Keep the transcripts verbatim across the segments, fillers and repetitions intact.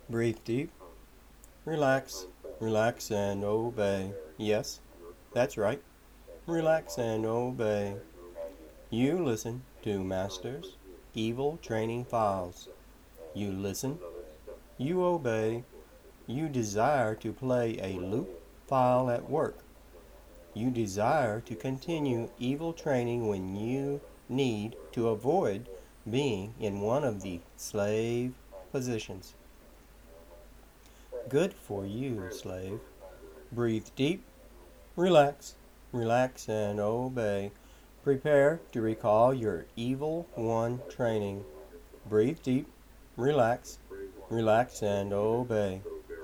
Breathe deep. Relax. Relax and obey. Yes, that's right. Relax and obey. You listen to Master's evil training files. You listen. You obey. You desire to play a loop file at work. You desire to continue evil training when you need to avoid being in one of the slave positions. Good for you, slave. Breathe deep. Relax. Relax and obey. Prepare to recall your evil one training. Breathe deep. Relax. Relax and obey.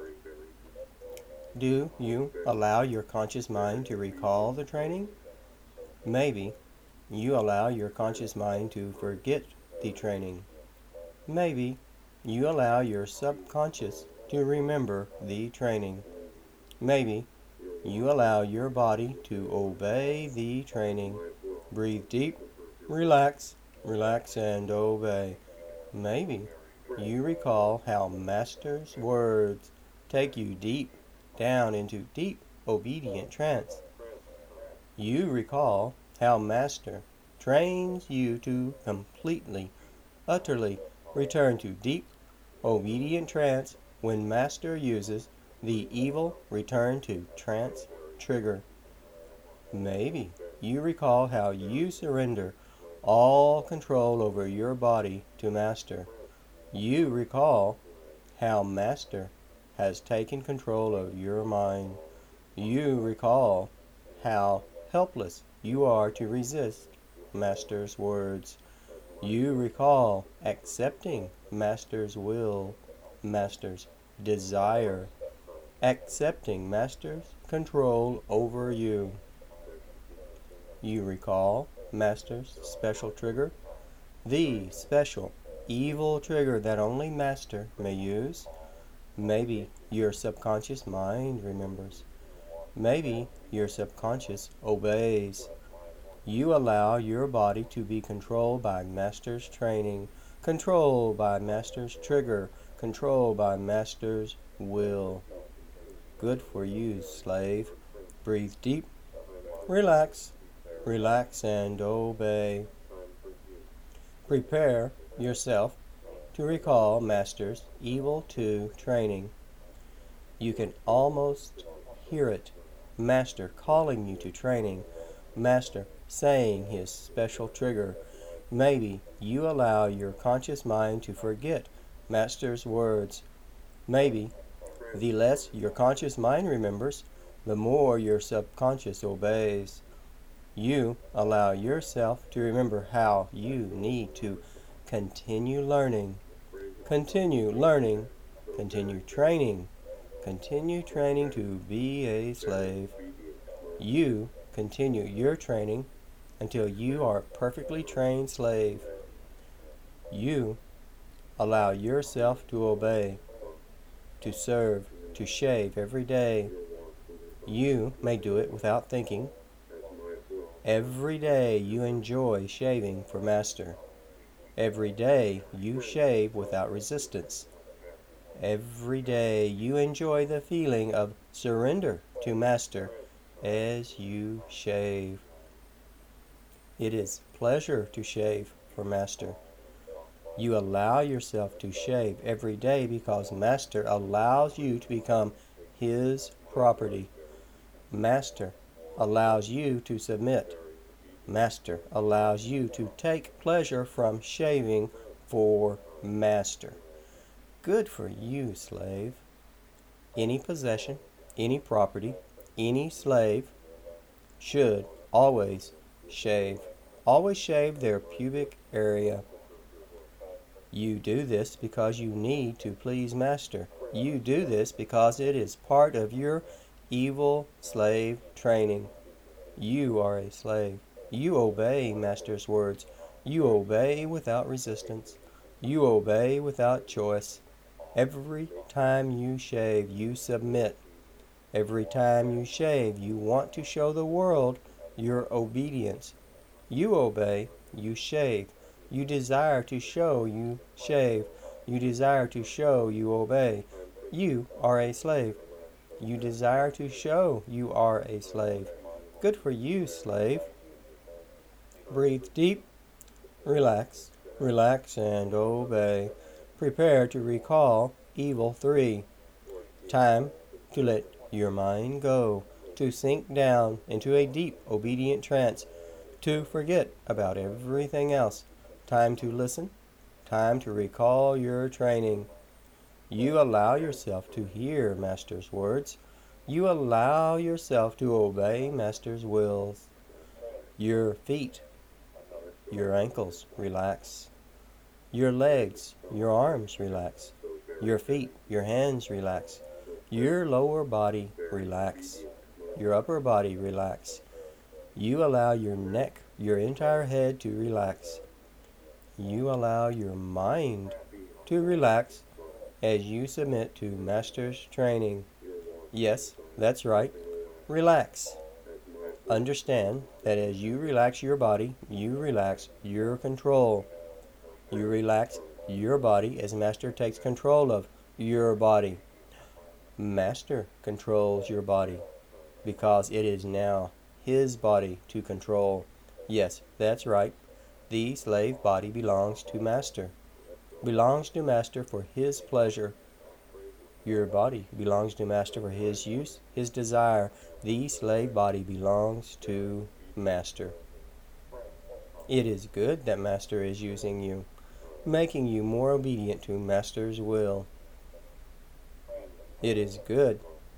Do you allow your conscious mind to recall the training? Maybe you allow your conscious mind to forget the training. Maybe you allow your subconscious to remember the training. Maybe you allow your body to obey the training. Breathe deep, relax, relax and obey. Maybe you recall how Master's words take you deep down into deep obedient trance. You recall how Master trains you to completely, utterly return to deep obedient trance when Master uses the evil return to trance trigger. Maybe you recall how you surrender all control over your body to Master. You recall how Master has taken control of your mind. You recall how helpless you are to resist Master's words. You recall accepting Master's will, Master's desire, accepting Master's control over you. You recall Master's special trigger, the special evil trigger that only Master may use. Maybe your subconscious mind remembers. Maybe your subconscious obeys. You allow your body to be controlled by Master's training, controlled by Master's trigger, controlled by Master's will. Good for you, slave. Breathe deep. Relax. Relax and obey. Prepare yourself to recall Master's Evil two training. You can almost hear it. Master calling you to training. Master saying his special trigger. Maybe you allow your conscious mind to forget Master's words. Maybe the less your conscious mind remembers, the more your subconscious obeys. You allow yourself to remember how you need to continue learning, continue learning, continue training, continue training to be a slave. You continue your training until you are a perfectly trained slave. You allow yourself to obey, to serve, to shave every day. You may do it without thinking. Every day you enjoy shaving for Master. Every day you shave without resistance. Every day you enjoy the feeling of surrender to Master as you shave. It is pleasure to shave for Master. You allow yourself to shave every day because Master allows you to become his property. Master allows you to submit. Master allows you to take pleasure from shaving for Master. Good for you, slave. Any possession, any property, any slave should always shave. Always shave their pubic area. You do this because you need to please Master. You do this because it is part of your evil slave training. You are a slave. You obey Master's words. You obey without resistance. You obey without choice. Every time you shave, you submit. Every time you shave, you want to show the world your obedience. You obey, you shave. You desire to show, you shave. You desire to show you obey. You are a slave. You desire to show you are a slave. Good for you, slave. Breathe deep. Relax. Relax and obey. Prepare to recall evil three. Time to let your mind go, to sink down into a deep, obedient trance, to forget about everything else. Time to listen. Time to recall your training. You allow yourself to hear Master's words. You allow yourself to obey Master's wills. Your feet, your ankles relax. Your legs, your arms relax. Your feet, your hands relax. Your lower body relax. Your upper body relax. You allow your neck, your entire head to relax. You allow your mind to relax as you submit to Master's training. Yes, that's right. Relax. Understand that as you relax your body, you relax your control. You relax your body as Master takes control of your body. Master controls your body because it is now his body to control. Yes, that's right. The slave body belongs to Master. Belongs to Master for his pleasure. Your body belongs to Master for his use, his desire. The slave body belongs to Master. It is good that Master is using you, making you more obedient to Master's will. It is good.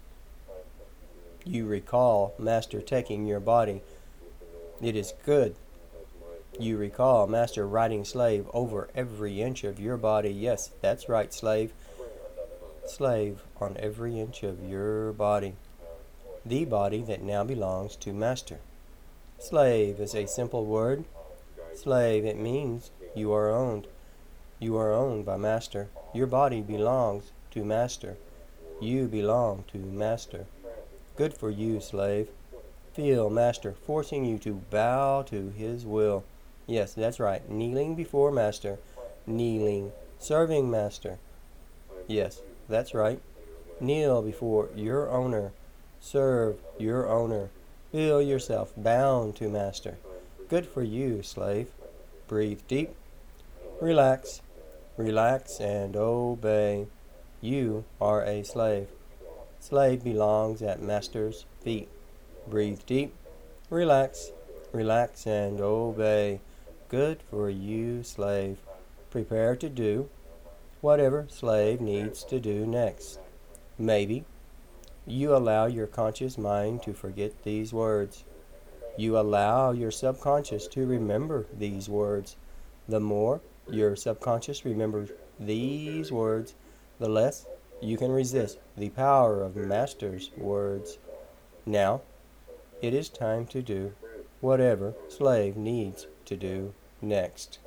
You recall Master taking your body. It is good. You recall Master riding slave over every inch of your body. Yes, that's right, slave. Slave on every inch of your body. The body that now belongs to Master. Slave is a simple word. Slave, it means you are owned. You are owned by Master. Your body belongs to Master. You belong to Master. Good for you, slave. Feel Master forcing you to bow to his will. Yes, that's right. Kneeling before Master. Kneeling. Serving Master. Yes, that's right. Kneel before your owner. Serve your owner. Feel yourself bound to Master. Good for you, slave. Breathe deep. Relax. Relax and obey. You are a slave. Slave belongs at Master's feet. Breathe deep. Relax. Relax and obey. Good for you, slave. Prepare to do whatever slave needs to do next. Maybe you allow your conscious mind to forget these words. You allow your subconscious to remember these words. The more your subconscious remembers these words, the less you can resist the power of Master's words. Now, it is time to do whatever slave needs to do next.